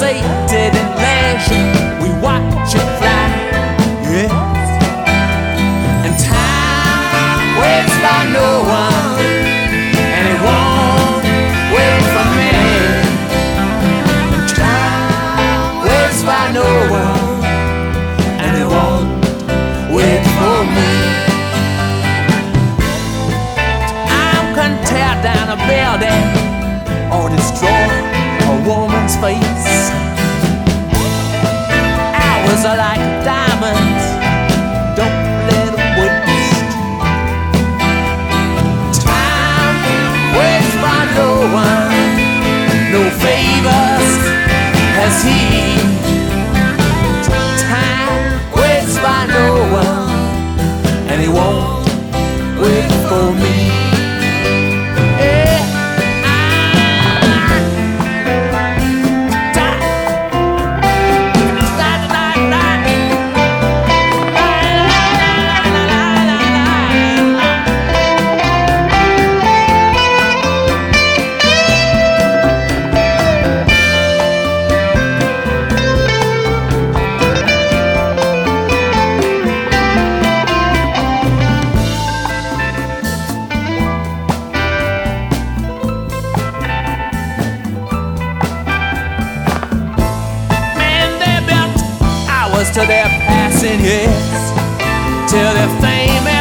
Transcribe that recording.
sated in leisure, we watch it fly. Yes. And time waits for no one, and it won't wait for me. And time waits for no one, and it won't wait for me. I'm gonna tear down a building or destroy a woman's face. Hours are like diamonds, don't let them waste. Time waits for no one, no favors has he. Time waits for no one, and he won't wait for me. To their passing years, till their fame